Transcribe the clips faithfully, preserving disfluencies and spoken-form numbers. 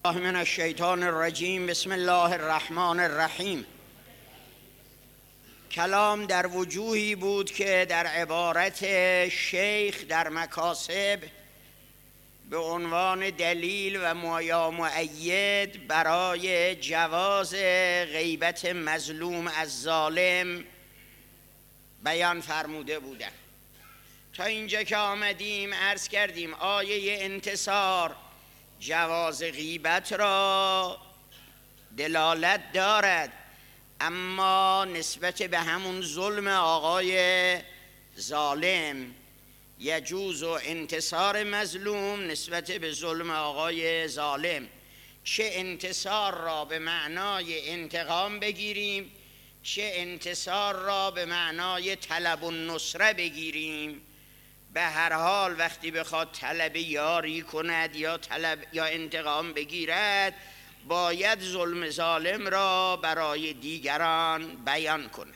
من الشیطان الرجیم. بسم الله الرحمن الرحیم. کلام در وجوهی بود که در عبارت شیخ در مکاسب به عنوان دلیل و یا مؤید برای جواز غیبت مظلوم از ظالم بیان فرموده بودند. تا اینجا که آمدیم عرض کردیم آیه انتصار جواز غیبت را دلالت دارد، اما نسبت به همون ظلم آقای ظالم یجوز و انتصار مظلوم نسبت به ظلم آقای ظالم، چه انتصار را به معنای انتقام بگیریم چه انتصار را به معنای طلب النصره بگیریم، به هر حال وقتی بخواد طلب یاری کند یا طلب یا انتقام بگیرد باید ظلم ظالم را برای دیگران بیان کند.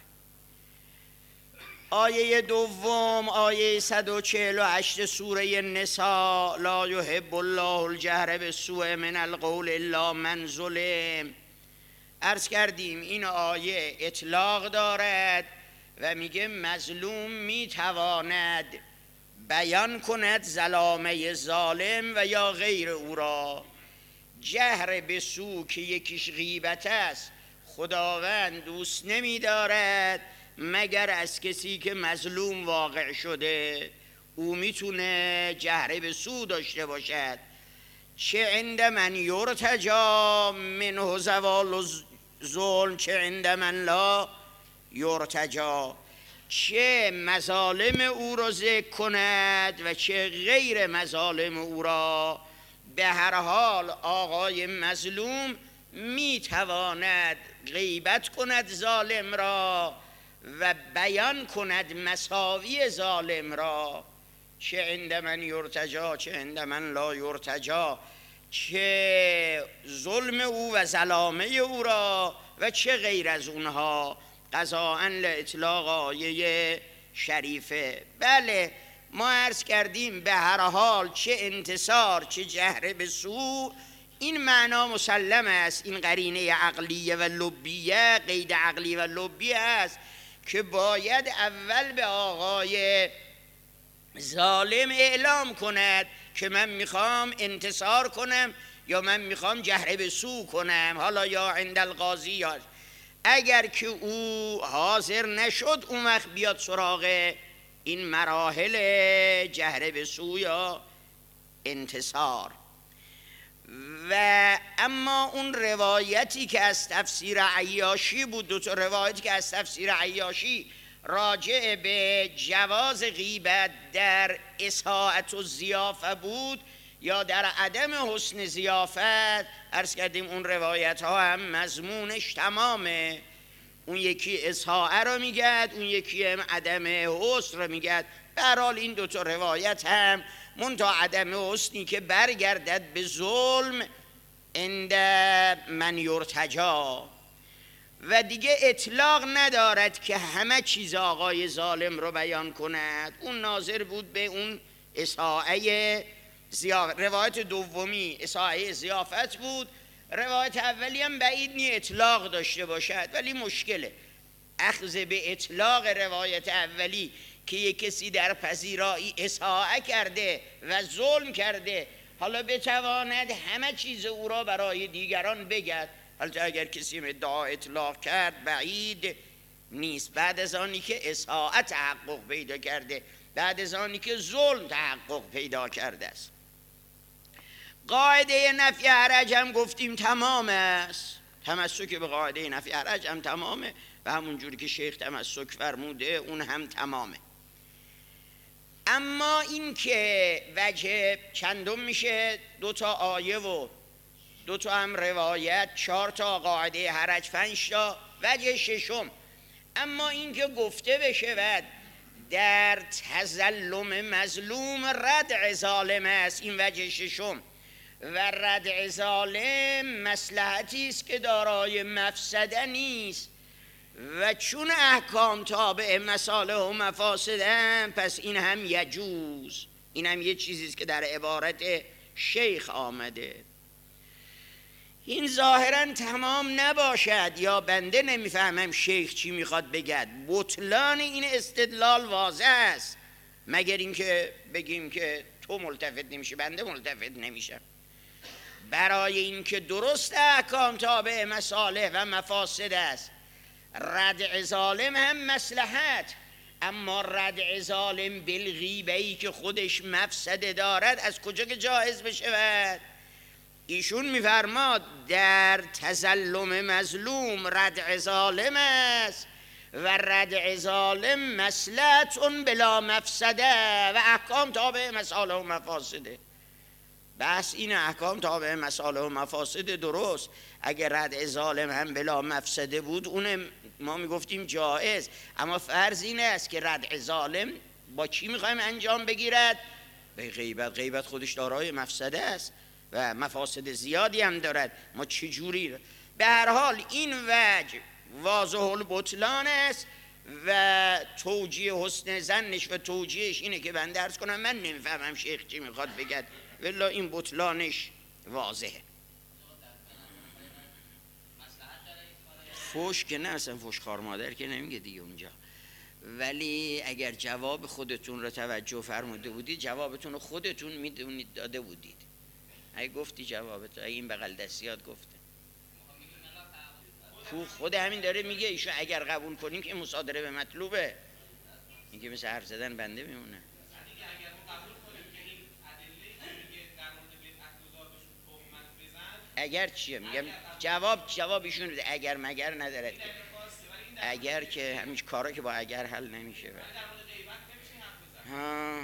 آیه دوم آیه صد و چهل و هشت سوره نساء: لا یحب الله الجهر بالسوء من القول الا من ظلم. عرض کردیم این آیه اطلاق دارد و میگه مظلوم میتواند بیان کند ظلامه ظالم و یا غیر او را. جهر به سو که یکیش غیبت است خداوند دوست نمی دارد مگر از کسی که مظلوم واقع شده، او میتونه جهر به سو داشته باشد. چه عند من یرتجا منه زوال ظلم چه عند من لا یرتجا، چه مظالم او را ذکر کند و چه غیر مظالم او را. به هر حال آقای مظلوم میتواند غیبت کند ظالم را و بیان کند مساوی ظالم را. چه عند من یرتجا چه عند من لا یرتجا، چه ظلم او و ظلامه او را و چه غیر از اونها. قضاءً لاطلاق آیه شریفه. بله ما عرض کردیم به هر حال چه انتصار چه جهر به سو این معنا مسلم است، این قرینه عقلیه و لبیه، قید عقلی و لبیه است که باید اول به آقای ظالم اعلام کند که من میخوام انتصار کنم یا من میخوام جهر به سو کنم، حالا یا عند القاضی یا. اگر که او حاضر نشد اون وقت بیاد سراغ این مراحل جهر به سو یا انتصار. و اما اون روایتی که از تفسیر عیاشی بود، دو تا روایتی که از تفسیر عیاشی راجع به جواز غیبت در اساءت و ضیافه بود یا در عدم حسن ضیافت، عرض کردیم اون روایت ها هم مضمونش تمامه. اون یکی اساءه رو میگد، اون یکی هم عدم حسن رو میگد. به هر حال این دوتا روایت هم منتها عدم حسنی که برگردد به ظلم عند من یرتجا و دیگه اطلاق ندارد که همه چیز آقای ظالم رو بیان کند. اون ناظر بود به اون اساءه زیافت. روایت دومی اساءه ضیافت بود، روایت اولی هم بعید نی اطلاق داشته باشد، ولی مشکله اخذ به اطلاق روایت اولی که یک کسی در پذیرایی اساءه کرده و ظلم کرده حالا بتواند همه چیز او را برای دیگران بگد. حالا اگر کسی ادعا اطلاق کرد بعید نیست، بعد از آنی که اساءه تحقق پیدا کرده، بعد از آنی که ظلم تحقق پیدا کرده است. قاعده نفی حرج هم گفتیم تمام است، تمسک به قاعده نفی حرج هم تمامه و همون جوری که شیخ تمسک فرموده اون هم تمامه. اما این که وجه چندم میشه دو تا آیه و دو تا هم روایت، چهار تا قاعده حرج، پنج تا وجه ششم. اما این که گفته بشه در تظلم مظلوم ردع ظالم است، این وجه ششم. و ردع ظالم مصلحتی است که دارای مفسده نیست و چون احکام تابع مصالح و مفاسدن پس این هم یجوز. این هم یه چیزیست که در عبارت شیخ آمده. این ظاهرا تمام نباشد یا بنده نمیفهمم شیخ چی میخواد بگد. بطلان این استدلال واضح است، مگر اینکه بگیم که تو ملتفت نمیشه بنده ملتفت نمیشم. برای اینکه درست احکام تابع مصالح و مفاسد است، ردع ظالم هم مصلحت، اما ردع ظالم بالغیبه‌ای که خودش مفسده دارد از کجا که جایز بشود؟ ایشون میفرماد در تظلم مظلوم ردع ظالم است و ردع ظالم مصلحت بلا مفسده و احکام تابع مصالح و مفاسده. بس این احکام تابع مصالح و مفاسد درست. اگر ردع ظالم هم بلا مفسده بود اون ما میگفتیم جایز، اما فرض این است که ردع ظالم با چی میخوایم انجام بگیرد؟ به غیبت. غیبت خودش دارای مفسده است و مفاسد زیادی هم دارد. ما چجوری؟ به هر حال این وجه واضح البطلان است و توجیه حسن ظنش و توجیهش اینه که بنده عرض کنم من نمیفهمم شیخ چی میخواد بگد، والله این بطلانش واضحه. فوش که نه، اصلا فوش خار مادر که نمیگه دیگه اونجا، ولی اگر جواب خودتون رو توجه فرموده بودید جوابتون رو خودتون میدونید داده بودید. اگه گفتی جوابت، اگه این بغل دستیات گفته خود همین داره میگه ایشون اگر قبول کنیم که مصادره به مطلوبه، این که مثل حرف زدن بنده میمونه. اگر چیه میگم جواب جواب ایشون بده، اگر مگر ندارد که اگر که همیش کارا که با اگر حل نمیشه. ها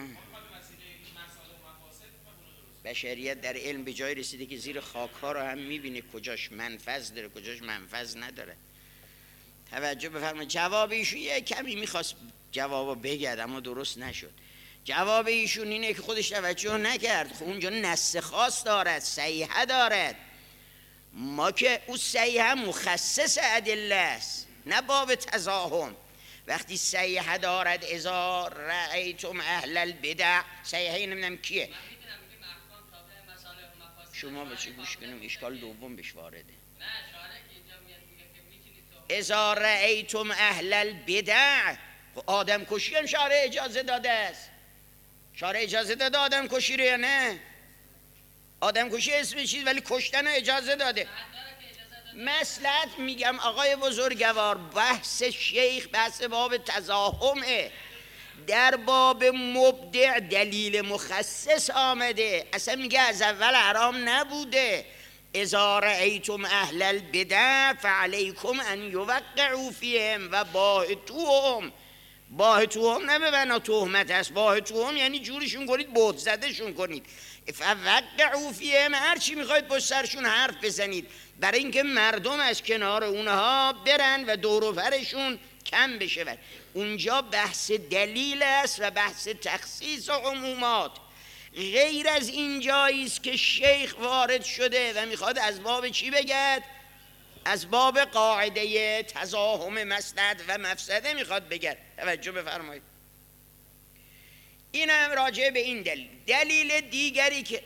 بشریت در علم به جای رسیده که زیر خاک ها رو هم میبینه کجاش منفذ داره کجاش منفذ نداره. توجه بفرمایید. جواب ایشون یه کمی میخواست جوابو بگد اما درست نشد. جواب ایشون اینه که خودش توجه نکرد. خب اونجا نص خاص دارد، صحیحه دارد. ما که او صحیحه مخصص ادله است نه باب تزاحم. وقتی صحیحه دارد اذا رأیتم اهل البدع، صحیحه نمیدونم کیه، شما به چی گوش کنیم اشکال دوم بهش وارده. اذا رأیتم اهل البدع، آدم کشی هم شارع اجازه داده است. شارع اجازه داده آدم کشی رو یا نه؟ آدم کشی اسم چیز ولی کشتن رو اجازه داده. مصلحت میگم آقای بزرگوار، بحث شیخ بحث باب تزاحمه. در باب مبدع دلیل مخصص آمده، اصلا میگه از اول حرام نبوده. اذا رأیتم اهل البدع فعلیکم ان یوقعوا فیهم و باهتوهم. باهتوهم نه به بنا تهمت است، باهتوهم یعنی جورشون کنید، بهت زدهشون کنید. فوقعوا فیهم، هر چی میخواید پشت سرشون حرف بزنید برای اینکه مردم از کنار اونها برن و دور و برشون کم بشه. اونجا بحث دلیل است و بحث تخصیص و عمومات. غیر از این جایی است که شیخ وارد شده و میخواد از باب چی بگد؟ از باب قاعده تزاحم مصلحت و مفسده میخواد بگد. توجه بفرمایید. این هم راجع به این دلیل. دلیل دیگری که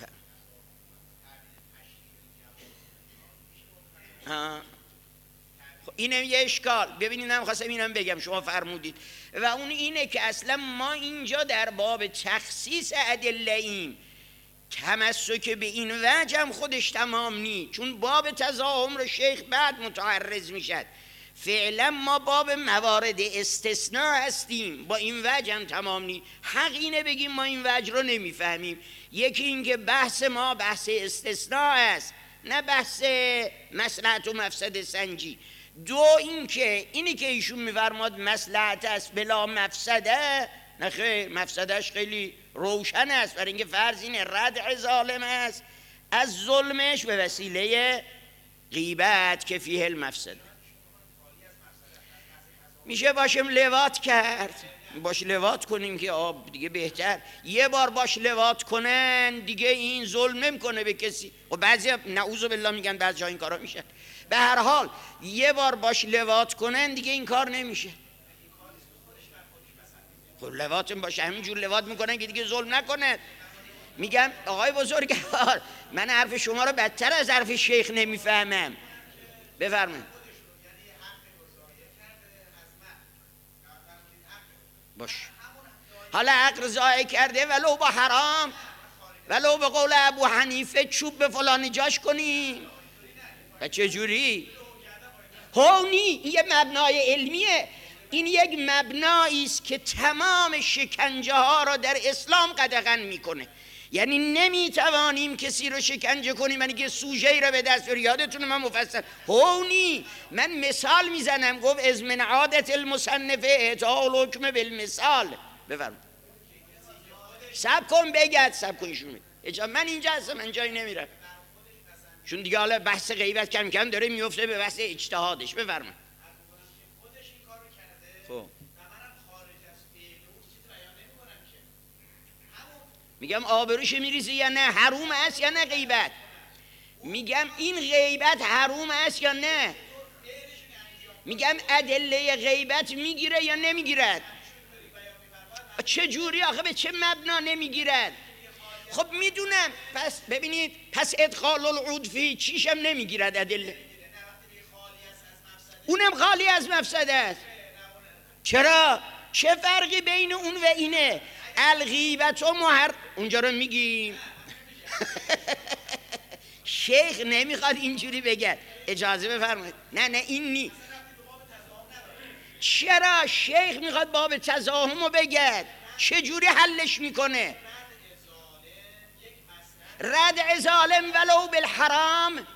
ها اینم یه اشکال. ببینید من خواستم اینم بگم شما فرمودید و اون اینه که اصلا ما اینجا در باب تخصیص ادله ایم. تمسک به این وجه هم خودش تمام نی، چون باب تزاحم رو شیخ بعد متعرض میشد. فعلا ما باب موارد استثناء هستیم، با این وجه هم تمام نی. حق اینه بگیم ما این وجه رو نمیفهمیم. یکی این که بحث ما بحث استثناء است نه بحث مصلحت و مفسد سنجی. دو این که اینی که ایشون میفرماد مصلحت است بلا مفسده، نه خیر، مفسدش خیلی روشن است. برای اینکه فرض اینه ردع ظالم است از ظلمش به وسیله غیبت که فیه المفسد. میشه باشم لواط کرد، باش لواط کنیم که آب دیگه بهتر. یه بار باش لواط کنن دیگه این ظلم نمیکنه به کسی. و بعضی نعوذ بالله میگن بعضی جا این کارا میشه. به هر حال یه بار باش لواط کنن دیگه این کار نمیشه. خب لواط باشه همینجور لواط میکنن که دیگه ظلم نکنه. میگم آقای بزرگوار من حرف شما رو بدتر از حرف شیخ نمیفهمم. بفرمایید. باش. حالا عقل ضایع کرده ولو با حرام، ولو به قول ابو حنیفه چوب به فلانی جاش کنیم. و چه جوری؟ هونی این یه مبنای علمیه. این یک مبنایی است که تمام شکنجه ها را در اسلام قدغن میکنه. یعنی نمیتوانیم کسی رو شکنجه کنیم یعنی که سوژه‌ای را به دست بیاریم. یادتونه من مفصل هونی من مثال میزنم، گفت از من عادت المصنف اعطاء الحکم بالمثال. بفرمایید. صبر کن بگید، صبر کن ایشون. من اینجا هستم، من جایی نمیرم. چون دیگه حالا بحث غیبت کم کم داره میفته به بحث اجتهادش. بفرمایید. خب میگم آبروش میریزی یا نه؟ حروم است یا نه غیبت؟ میگم این غیبت حروم است یا نه؟ میگم ادله غیبت میگیره یا نمیگیرد؟ چه جوری آخه؟ به چه مبنا نمیگیرد؟ خب میدونم. پس ببینید، پس ادخال العود فی چیشم نمیگیرد ادله؟ اونم خالی از مفسده است. چرا؟ چه فرقی بین اون و اینه؟ الغیبت و محر اونجا رو میگیم. شیخ نمیخواد اینجوری بگه. اجازه بفرمایید. نه نه این نی. چرا شیخ میخواد باب تزاهم رو بگه؟ چه جوری حلش میکنه؟ ردع ظالم ولو بالحرام،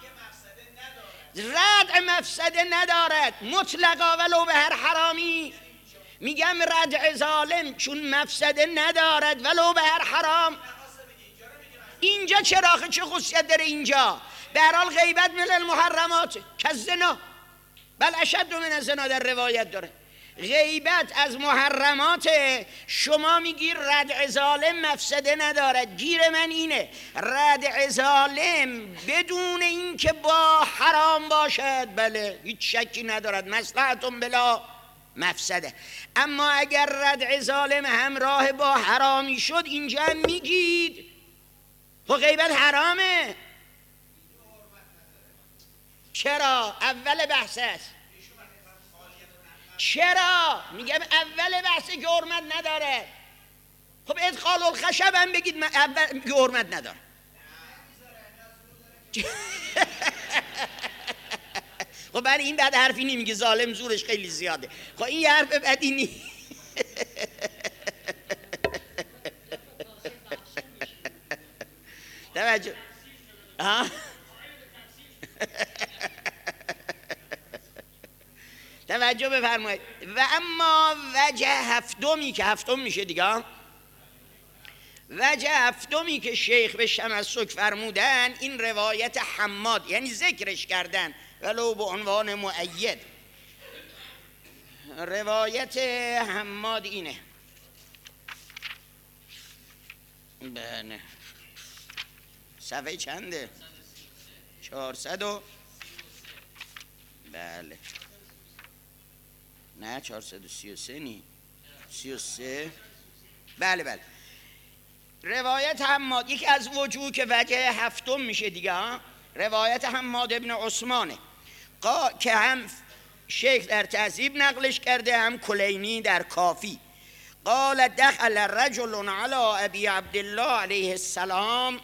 ردع مفسده ندارد مطلقا ولو به هر حرامی. میگم ردع ظالم چون مفسده ندارد ولو به هر حرام. اینجا چراخه چه خصوصیت داره؟ اینجا به هر حال غیبت من المحرمات که زنا، بل اشد من الزنا در روایت داره. غیبت از محرمات. شما میگی ردع ظالم مفسده ندارد. گیر من اینه ردع ظالم بدون اینکه با حرام باشد بله هیچ شکی ندارد، مصلحتون بلا مفسده. اما اگر ردع ظالم همراه با حرامی شد اینجا هم میگید خب غیبت حرامه. چرا؟ اول بحث است. چرا؟ میگم اول بحث که حرمت نداره. خب ادخال الخشب هم بگید من اول که حرمت نداره. خب برای این بعد حرفی نمیگه ظالم زورش خیلی زیاده. خب این یه حرف بدی نی. توجه. ها؟ توجه بفرمایید. و اما وجه هفتمی که هفتم میشه دیگه، وجه هفتمی که شیخ به شمسک فرمودن این روایت حماد، یعنی ذکرش کردن ولو به عنوان مؤید. روایت حماد اینه. بله صفحه چنده؟ چهارصد و بله نه چهارصد و سی و سه نی سی و سه. بله بله روایت حماد یکی از وجوه که وجه هفتم میشه دیگه. روایت حماد ابن عثمانه که هم شیخ در تهذیب نقلش کرده هم کلینی در کافی. قال دخل رجل على ابی عبدالله علیه السلام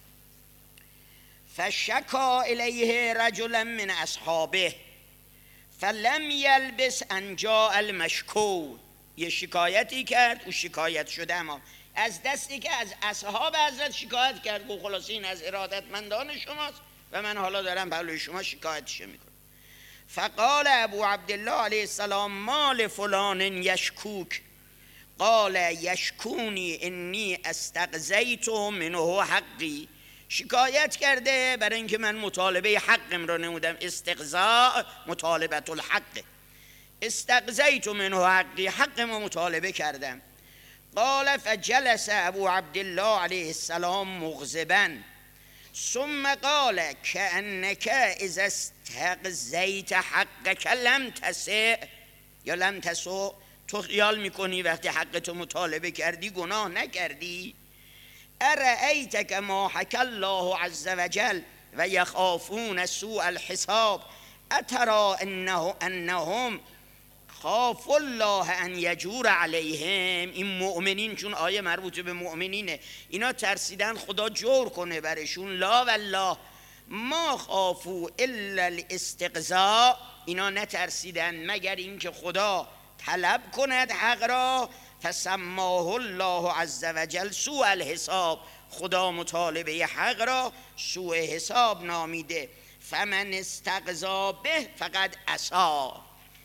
فشکا الیه رجلا من اصحابه فلم یلبس ان جاء المشکو. یه شکایتی کرد، او شکایت شده اما از دستی که از اصحاب حضرت شکایت کرد. گفت خلاص این از ارادتمندان شماست و من حالا دارم پهلوی شما شکایتش میکنم. فقال ابو عبدالله علیه السلام مال فلان یشکوک قال یشکونی انی استقضیت منه حقی. شکایت کرده برای اینکه من مطالبه حقم را نمودم. استقضاء مطالبت الحق. استقضیت منه حقی، حقم را مطالبه کردم. قال فجلس ابو عبدالله علیه السلام مغضبا ثم قال كأنك اذا استقضیت حقك لم تسع یا لم تسع. تو خیال میکنی وقتی حقتو مطالبه کردی گناه نکردی؟ ارأیتک ما حکی الله عز وجل و یخافون سوء الحساب اترا انه انهم خاف الله ان یجور علیهم. این مؤمنین، چون آیه مربوط به مؤمنینه، اینا ترسیدن خدا جور کنه برشون. لا والله ما خافوا الا الاستقضاء، اینا نترسیدن مگر اینکه خدا طلب کند حق را. فسماه الله عز وجل سوء الحساب، خدا مطالبه حق را سوء حساب نامیده. فمن استقضا به فقد عصا.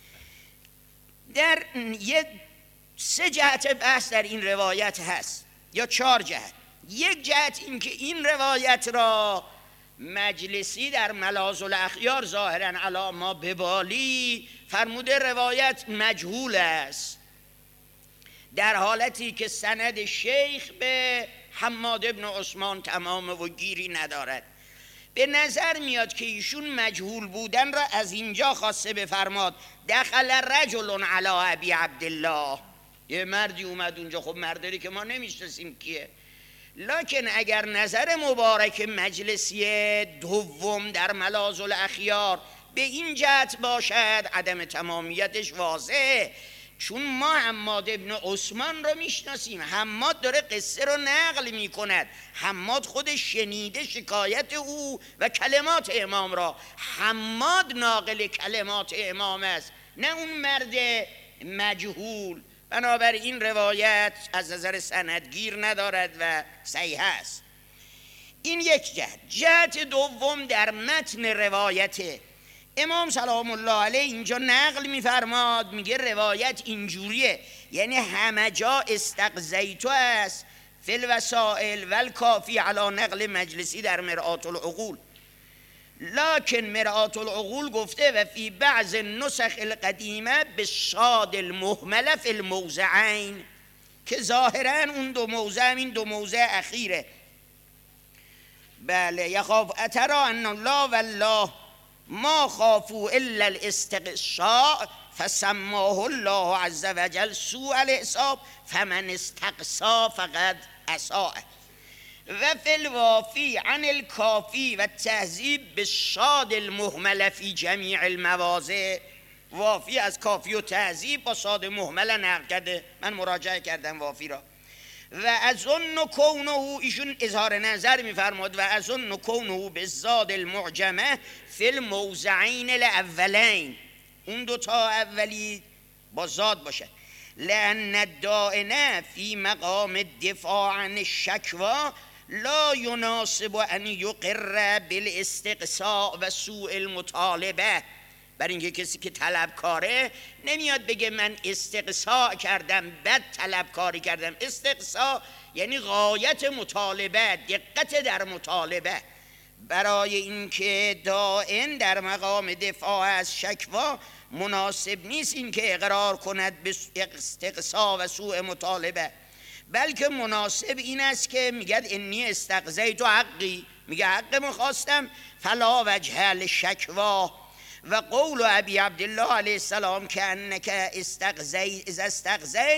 در یه سه جهت بحث در این روایت هست یا چهار جهت. یک جهت این که این روایت را مجلسی در ملاذ الاخیار ظاهرا علی ما ببالی فرموده روایت مجهول است، در حالتی که سند شیخ به حماد ابن عثمان تمام و گیری ندارد. به نظر میاد که ایشون مجهول بودن را از اینجا خواسته بفرماد. دخل رجل علی ابی عبدالله، یه مردی اومد اونجا. خب مردی که ما نمیشناسیم کیه، لکن اگر نظر مبارک مجلسی دوم در ملاذ الاخیار به این جهت باشد عدم تمامیتش واضحه، چون ما حماد ابن عثمان رو میشناسیم. حماد داره قصه رو نقل میکند، حماد خودش شنیده شکایت او و کلمات امام را. حماد ناقل کلمات امام است، نه اون مرد مجهول. بنابراین این روایت از نظر سندگیر ندارد و صحیح است. این یک جهت. جهت دوم در متن روایت امام سلام الله علیه اینجا نقل میفرماد، میگه روایت اینجوریه، یعنی همه جا استقضیتو است فی الوسائل والکافی علی نقل مجلسی در مرآت العقول. لکن مرآت العقول گفته و فی بعض نسخ القدیمه بالصاد المهمله فی الموضعین، که ظاهرا اون دو موضع این دو موضع اخیره. بله. یخاف اترا ان الله والله ما خافوا الا الاستقصاء فسماه الله عز وجل سوء الحساب فمن استقصا فقد اساء. و فی الوافی عن الکافی و تهذیب بالصاد المهمله فی جمیع المواضع. وافی از کافی و تهذیب با صاد مهمله نقل کرده، من مراجعه کردم وافی را. و اظن کونه، ایشون اظهار نظر میفرماد، و اظن کونه بالزاد المعجمه فی الموضعین الاولین، اون دو تا اولی با زاد باشه. لأن الدائن فی مقام الدفاع عن الشکوى لا یناسب ان یقر بالاستقصاء و سوء المطالبه. بر اینکه کسی که طلبکاره نمیاد بگه من استقصاء کردم بد طلبکاری کردم. استقصاء یعنی غایت مطالبه، دقت در مطالبه. برای اینکه دائن در مقام دفاع از شکوا مناسب نیست اینکه اقرار کند به استقصاء و سوء مطالبه، بلکه مناسب این است که میگد انی استقضیت حقی، میگه حق مخواستم، فلا وجه للشکوا. و قول ابی عبدالله علیه السلام که انک استقضیت اذا استقضیت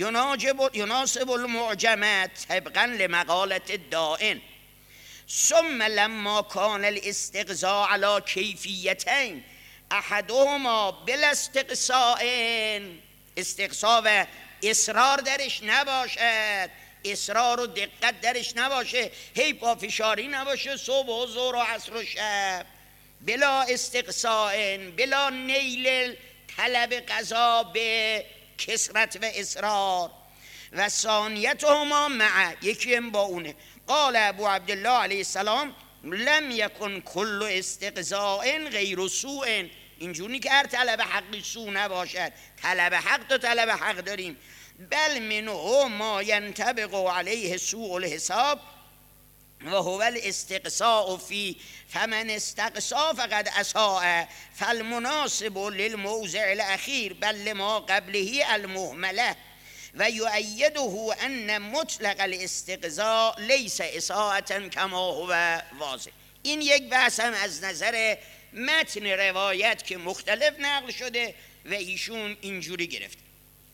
یناسب المعجمه طبقا لمقالت الدائن. ثم لما كان الاستقضاء على کیفیتین احدهما بلا استقصاء، استقصاء و اصرار درش نباشد، اصرار و دقت درش نباشه، هی پافشاری نباشه صبح و ظهر و عصر و شب، بلا استقصاء، بلا نیل طلب قضا به کثرت و اصرار. و ثانیتهما مع، یکی هم با اونه. قال ابو عبدالله علیه السلام لم یکن کل استقضاء غیر سوء، اینجوری که هر طلب حقی سو نباشد. طلب حق تو طلب حق داریم. بل منه ما ینطبق علیه سوء الحساب و هو الاستقصاء فی فمن استقصا فقد اساء فالمناسب للموضع الاخیر بل لما قبله المهمله. و یؤیده ان مطلق الاستقضاء لیس اساءة کما هو واضح. این یک بحث هم از نظر متن روایت که مختلف نقل شده و ایشون اینجوری گرفت.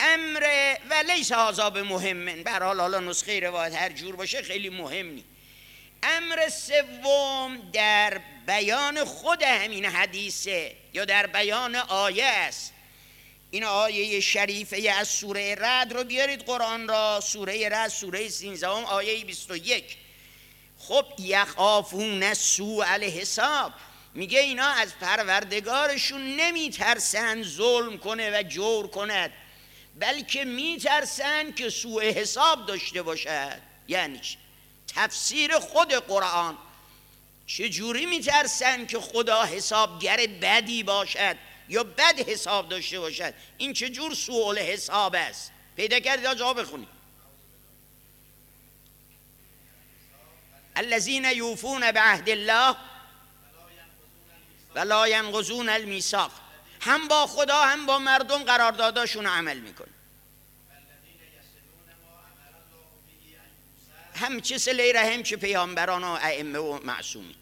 امر و لیس هذا بمهم، به هر حال حالا نسخه روایت هر جور باشه خیلی مهم نی. امر سوم در بیان خود همین حدیثه یا در بیان آیه است. این آیه شریفه از سوره رعد رو بیارید قرآن را، سوره رعد سوره سیزدهم آیه بیست و یک. خب یخافون سوء الحساب، میگه اینا از پروردگارشون نمیترسن ظلم کنه و جور کند، بلکه میترسن که سوء حساب داشته باشد. یعنی تفسیر خود قرآن، چجوری میترسن که خدا حسابگر بدی باشد یا بد حساب داشته باشد؟ این چجور سوء الحساب است؟ پیدا کردید جواب بخونید. الذین یوفون بعهد الله ولا ینقضون المیثاق، هم با خدا هم با مردم قرارداداشون عمل میکنه، هم چه صله رحم چه پیامبران و ائمه و معصومین.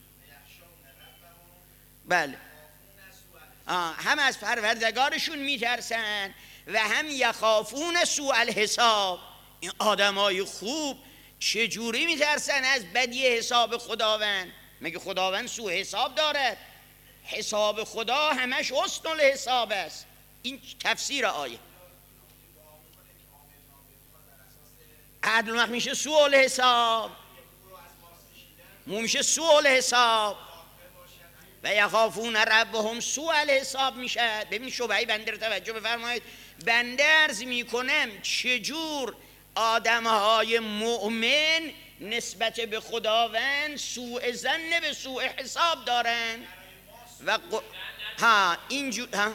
بله هم از پروردگارشون میترسن و هم یخافون سوء الحساب. این آدمای خوب چجوری میترسن از بدی حساب خداوند؟ مگه خداوند سوء حساب دارد؟ حساب خدا همش حسن الحساب است. این تفسیر آیه. عدل وقت میشه سوء الحساب، مو میشه سوء الحساب. و یخافون ربهم سوء الحساب میشه. ببین شبهه بنده رو توجه بفرمایید. بنده عرض میکنم چجور آدمهای مؤمن نسبت به خداوند سوء ظن به سوء حساب دارن و ق... ها اینجور ها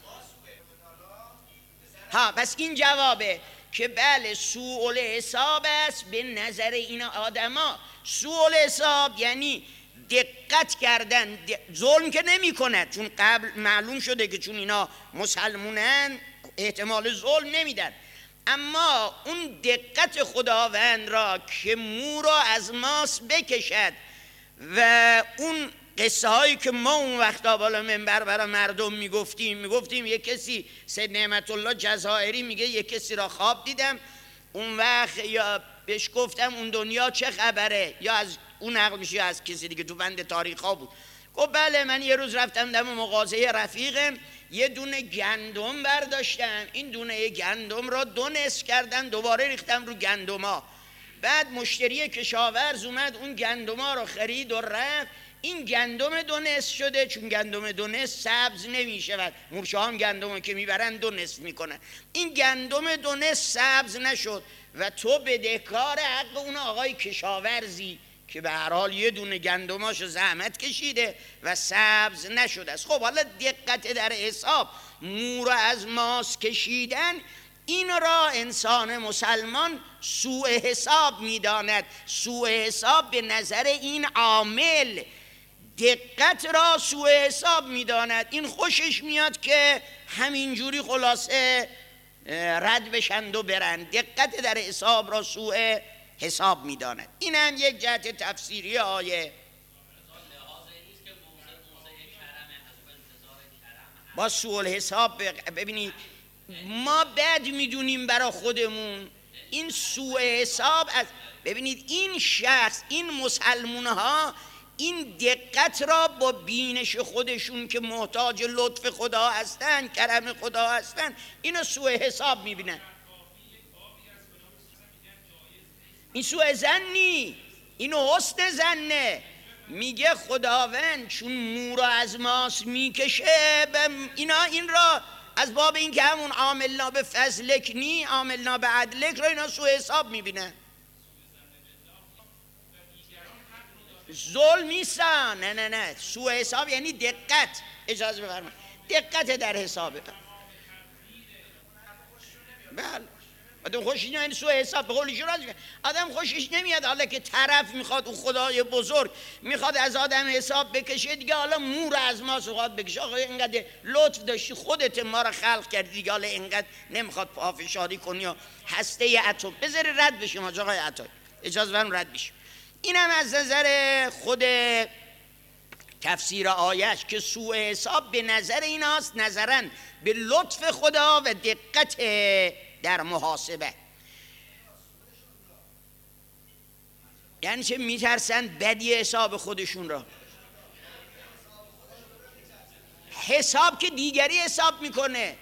ها پس این جوابه که بله سوء الحساب است به نظر این آدما. سوء الحساب یعنی دقت کردن، ظلم که نمی کند، چون قبل معلوم شده که چون اینا مسلمونن احتمال ظلم نمیدن، اما اون دقت خداوند را که مو را از ماس بکشد و اون قصه هایی که ما اون وقتا بالا منبر برای مردم میگفتیم میگفتیم یک کسی سید نعمت الله جزائری میگه یک کسی را خواب دیدم، اون وقت یا بهش گفتم اون دنیا چه خبره، یا از اون نقل میشه یا از کسی دیگه تو بند تاریخ ها بود. گفت بله من یه روز رفتم دم مغازه رفیقم، یه دونه گندم برداشتم، این دونه گندم را دو نصف کردن دوباره ریختم رو گندما، بعد مشتری کشاورز اومد اون گندما رو خرید و رفت، این گندم دو نصف شده، چون گندم دو نصف سبز نمیشود، مورچه هم گندم که میبرن دو نصف میکنن، این گندم دو نصف سبز نشد و تو بدهکار حق اون آقای کشاورزی که به هر حال یه دونه گندماشو زحمت کشیده و سبز نشده است. خب حالا دقت در حساب، مو را از ماس کشیدن، این را انسان مسلمان سوء حساب میداند. سوء حساب به نظر این عامل دقت را سوء حساب میداند. این خوشش میاد که همینجوری خلاصه رد بشند و برند. دقت در حساب را سوء حساب میداند. این هم یک جهت تفسیری آیه. با سوء حساب ببینید ما بد میدونیم برای خودمون، این سوء حساب از ببینید این شخص این مسلمون ها این دقت را با بینش خودشون که محتاج لطف خدا هستن، کرم خدا هستن، اینو سوء حساب میبینن. این سوء ظنی، اینو حسن ظنه. میگه خداوند چون مو را از ماس میکشه، اینا این را از باب این که همون عاملنا به فضلک نی عاملنا به عدلک را اینا سوء حساب میبینن. ظلم نیستن، نه نه نه، سوء حساب یعنی دقت. اجازه بفرمایید دقت در حساب. بله آدم خوشش نمیاد سوء حساب، به قول شما آدم خوشش نمیاد حالا که طرف میخواد اون خدای بزرگ میخواد از آدم حساب بکشه، دیگه حالا مو رو از ما سواد بکشه. آقا اینقدر لطف داشتی خودت ما رو خلق کردی، دیگه حالا اینقدر نمیخواد پافشاری کنی و هسته اتم بذاری رد بشیم. آقای عطا اجازه بدم رد بشیم. اینم از نظر خود تفسیر آیش که سوء حساب به نظر ایناست، نظرن به لطف خدا و دقت در محاسبه. یعنی چه؟ میترسن بدی حساب خودشون را. حساب که دیگری حساب میکنه.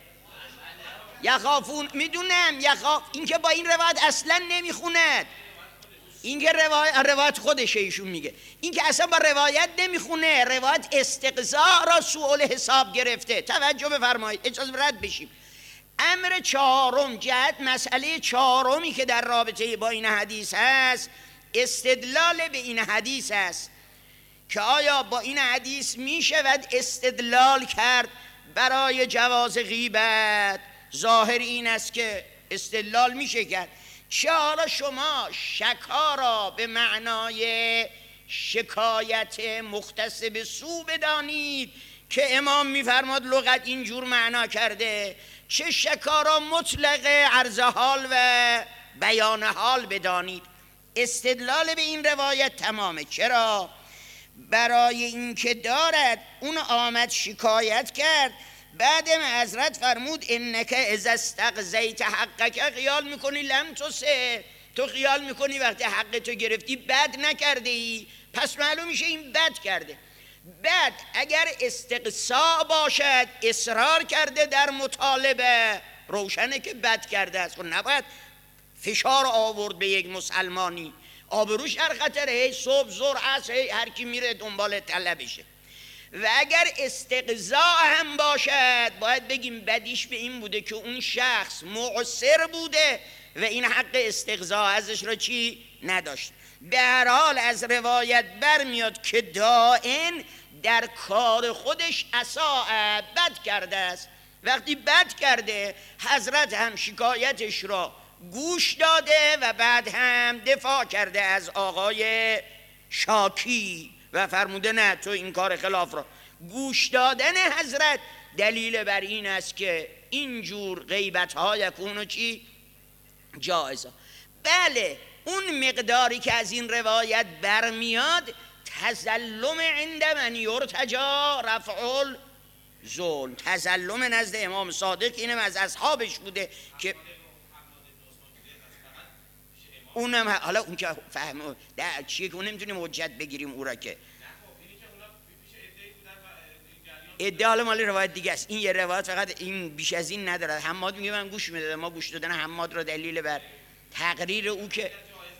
یخافون، میدونم یخاف، این که با این روایت اصلا نمیخوند، این که روایت, روایت خودشه ایشون میگه، این که اصلا با روایت نمیخونه، روایت استقضا را سوال حساب گرفته. توجه بفرمایید، اجازه رد بشیم. امر چهارم، جهت مسئله چهارمی که در رابطه با این حدیث هست، استدلال به این حدیث است که آیا با این حدیث میشود استدلال کرد برای جواز غیبت؟ ظاهر این است که استدلال میشه کرد. چه حالا شما شکا را به معنای شکایت مختص به سو بدانید که امام میفرماد لغت اینجور معنا کرده، چه شکا را مطلق عرض حال و بیان حال بدانید. استدلال به این روایت تمامه. چرا؟ برای اینکه دارد اون آمد شکایت کرد، بعدم حضرت فرمود انک اذا استقضیت حقک، خیال میکنی لم تسه، تو خیال میکنی وقتی حق تو گرفتی بد نکرده ای، پس معلوم میشه این بد کرده. بد اگر استقصا باشد، اصرار کرده در مطالبه، روشنه که بد کرده است. خب نباید فشار آورد به یک مسلمانی، آبروش در خطره، صبح ظهر عصر هر کی میره دنبال طلبشه. و اگر استقضا هم باشد، باید بگیم بدیش به این بوده که اون شخص معسر بوده و این حق استقضا ازش را چی نداشت. به هر حال از روایت برمیاد که دائن در کار خودش اساء، بد کرده است. وقتی بد کرده، حضرت هم شکایتش را گوش داده و بعد هم دفاع کرده از آقای شاکی و فرموده نه، تو این کار خلاف را. گوش دادن حضرت دلیل بر این است که اینجور غیبت ها یکونو چی؟ جایزه. بله، اون مقداری که از این روایت برمیاد تظلم عند من یرتجا رفع الظلم، تظلم نزد امام صادق، اینم از اصحابش بوده که اونم حالا اون که فهم در چیه که اون نمیتونیم حجت بگیریم او را که ادعا حالا مالی روایت دیگه است. این یه روایت فقط این بیش از این ندارد. حماد میگه من گوش میدادم، ما گوش دادن حماد را دلیل بر تقریر او که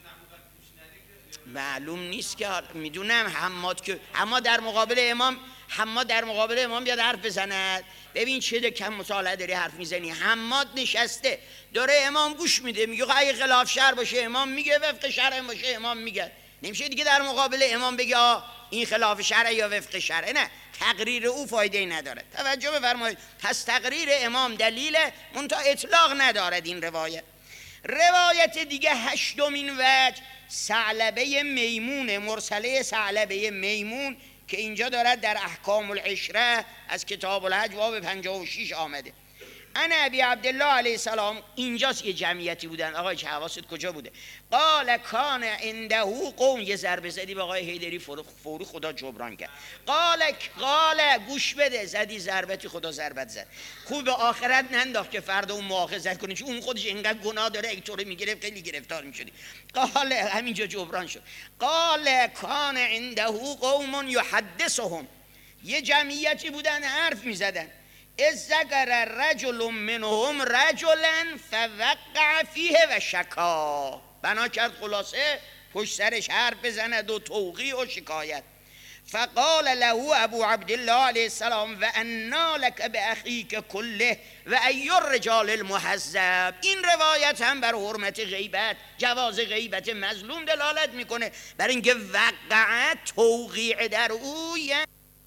معلوم نیست که میدونم حماد که حماد در مقابل امام حماد در مقابل امام بیاد حرف بزند. ببین چه کم مطالعه داری حرف میزنی. حماد نشسته داره امام گوش میده، میگه اگه خلاف شرع باشه امام میگه، وفق شرع باشه امام میگه. نمیشه دیگه در مقابل امام بگه این خلاف شرع یا وفق شرع. نه، تقریر او فایده ای نداره. توجه بفرمایید. پس تقریر امام دلیل، منتها اطلاق ندارد این روایت. روایت دیگه هشتمین وجه ثعلبه میمون، مرسله ثعلبه میمون که اینجا دارد در احکام العشره از کتاب الحج باب پنجاه و شش آمده. انا ابی عبدالله علیه السلام، اینجاست یه جمعیتی بودن. آقای چه حواست کجا بوده؟ قال کان عنده قوم، یه ضربه زدی به آقای حیدری فوری خدا جبران کرد. قال قال گوش بده، زدی ضربتی خدا ضربت زد. خوب به آخرت ننداخت که فردا اون مؤاخذت کنی، چون اون خودش اینقدر گناه داره، اگه طوری میگرفت خیلی گرفتار میشدی. قال همینجا جبران شد. قال کان عنده قوم یحدثهم، یه جمعیتی بودن حرف میزدن. از ذکر رجل منهم رجلا فوقع فیه و شکا، بنا کرد خلاصه پشت سرش حرف بزند و توقیع و شکایت. فقال له ابو عبدالله علیه السلام و انا لک باخیک کله و ای الرجال المحذب. این روایت هم بر حرمت غیبت، جواز غیبت مظلوم دلالت میکنه، بر اینکه وقع توقیع در او، یعنی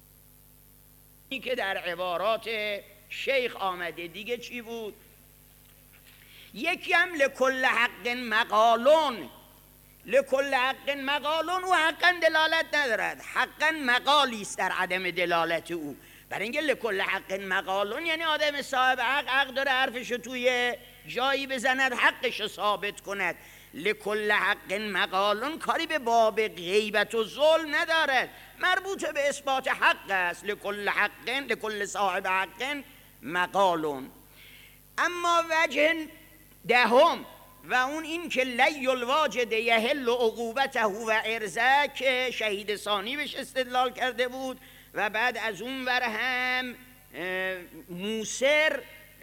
که در عبارات شیخ آمده. دیگه چی بود؟ یکی هم لکل حق مقالون، لکل حق مقالون، او حقا دلالت ندارد، حقا مقالی است در عدم دلالت او. برای اینکه لکل حق مقالون یعنی آدم صاحب حق حق داره حرفشو توی جایی بزند، حقشو ثابت کند. لکل حق مقالون کاری به باب غیبت و ظلم ندارد، مربوط به اثبات حق است. لکل حق، لکل صاحب حق مقالون. اما وجه دهم و اون این که لی الواجد یحل عقوبته و ارزه که شهید ثانی بهش استدلال کرده بود و بعد از اون ور هم موسر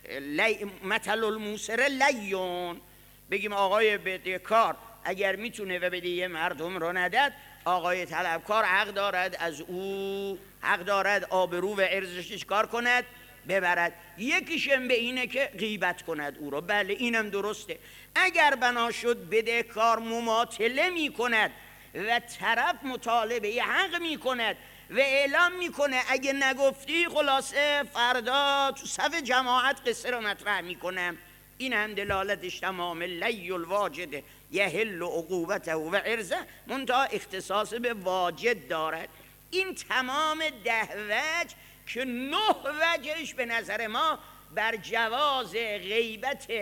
مثل الموسر لیون، بگیم آقای بدهکار اگر میتونه و بدهی مردم رو ندد، آقای طلبکار حق دارد از او حق دارد آبرو و ارزش کار کند ببرد. یکیشم به اینه که غیبت کند او رو. بله اینم درسته. اگر بنا شد بدهکار مماطله می کند و طرف مطالبه حق می کند و اعلام می کنه اگه نگفتی خلاصه فردا تو صف جماعت قصه رو مطرح می کنم، این هم دلالتش تمام لی الواجد یحل عقوبته و ارزه، منتها اختصاص به واجد دارد. این تمام ده وجه که نه وجهش به نظر ما بر جواز غیبت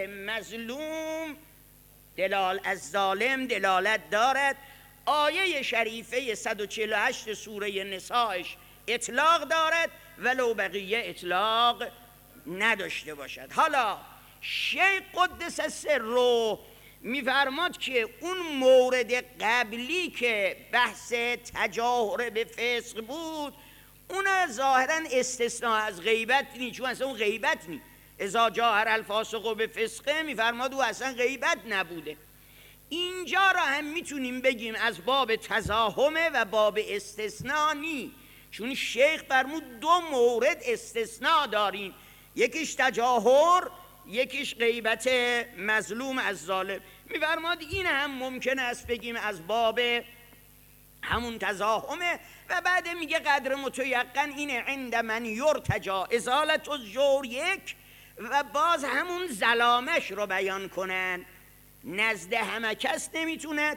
مظلوم دلال از ظالم دلالت دارد. آیه شریفه صد و چهل و هشت سوره نسایش اطلاق دارد ولو بقیه اطلاق نداشته باشد. حالا شیخ قدس سره میفرماد که اون مورد قبلی که بحث تجاهر به فسق بود اون ظاهرا استثناء از غیبت نی، چون اصلا اون غیبت نی. اذا جاهر الفاسق به فسقه میفرماد او اصلا غیبت نبوده. اینجا را هم میتونیم بگیم از باب تزاحمه و باب استثناء نی، چون شیخ فرمود دو مورد استثناء دارین، یکیش تجاهر یکیش غیبت مظلوم از ظالم. میفرماد این هم ممکن است بگیم از باب همون تزاحمه و بعد میگه قدر متیقن اینه عند من یرتجا ازالت الجور یک و باز همون ظلامش رو بیان کنن، نزد همه کس نمیتوند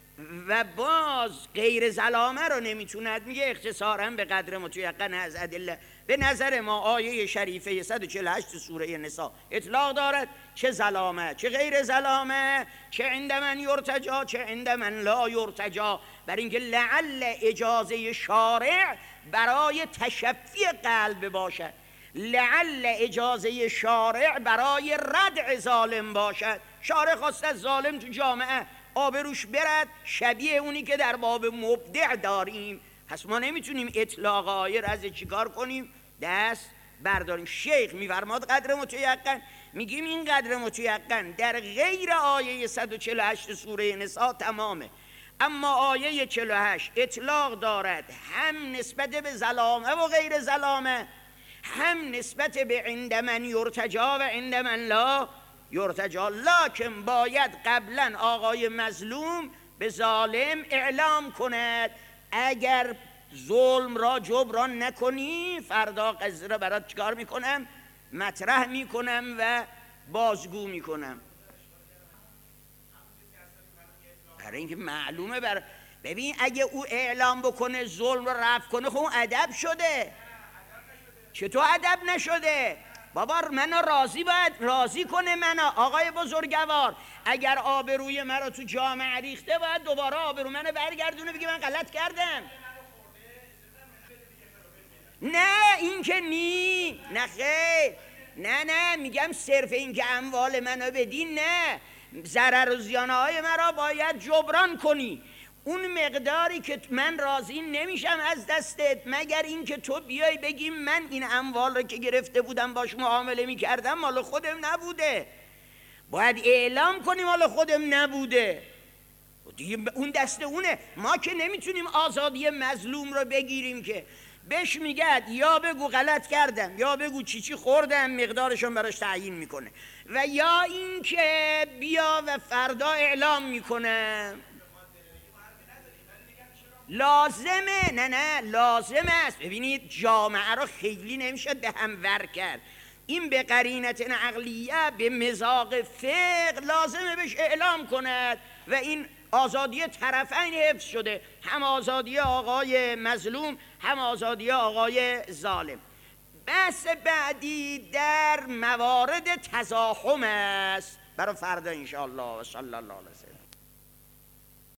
و باز غیر ظلامه رو نمیتوند. میگه اختصارا به قدر متیقن از ادله. به نظر ما آیه شریفه صد و چهل و هشت سوره نساء اطلاق دارد، چه ظلامه چه غیر ظلامه، چه عند من یرتجا چه عند من لا یرتجا، بر اینکه لعل اجازه شارع برای تشفی قلب باشد، لعل اجازه شارع برای ردع ظالم باشد. شارع خواست از ظالم تو جامعه آبروش برد، شبیه اونی که در باب مبدع داریم. پس ما نمیتونیم اطلاق آیه را از چیکار کنیم؟ دست برداریم. شیخ میفرماد قدر متیقن، میگیم این قدر متیقن در غیر آیه صد و چهل و هشت سوره نساء تمامه، اما آیه چهل و هشت اطلاق دارد هم نسبت به ظلامه و غیر ظلامه، هم نسبت به عند من یرتجا و عند من لا یرتجا. لکن باید قبلا آقای مظلوم به ظالم اعلام کند اگر ظلم را جبران نکنی فردا قضیه را برات چکار میکنم؟ مطرح میکنم و بازگو میکنم. برای اینکه معلومه بر... ببین اگه او اعلام بکنه ظلم را رفع کنه خب ادب شده. چطور ادب نشده؟ بابا منو راضی باید راضی کنه منو. آقای بزرگوار اگر آبروی مرا تو جامعه ریخته باید دوباره آبرو منو برگردونه بگه من غلط کردم. نه این که نی نه خیر نه نه میگم صرف این که اموال منو بدین نه، ضرر و زیانهای مرا باید جبران کنی. اون مقداری که من راضی نمیشم از دستت مگر این که تو بیای بگیم من این اموال رو که گرفته بودم باش معامله میکردم مال خودم نبوده. باید اعلام کنیم مال خودم نبوده دیگه، اون دست اونه. ما که نمیتونیم آزادی مظلوم رو بگیریم که بهش میگه یا بگو غلط کردم یا بگو چی چی خوردم مقدارشون براش تعیین میکنه، و یا این که بیا و فردا اعلام میکنه. لازمه نه نه لازم است. ببینید جامعه رو خیلی نمیشه به هم ور کرد. این به قرینت عقلیه به مذاق فقه لازمه بهش اعلام کند و این آزادی طرفین حفظ شده، هم آزادی آقای مظلوم هم آزادی آقای ظالم. بحث بعدی در موارد تزاحم است برای فردا انشاءالله. و صلی الله علیه و سلم.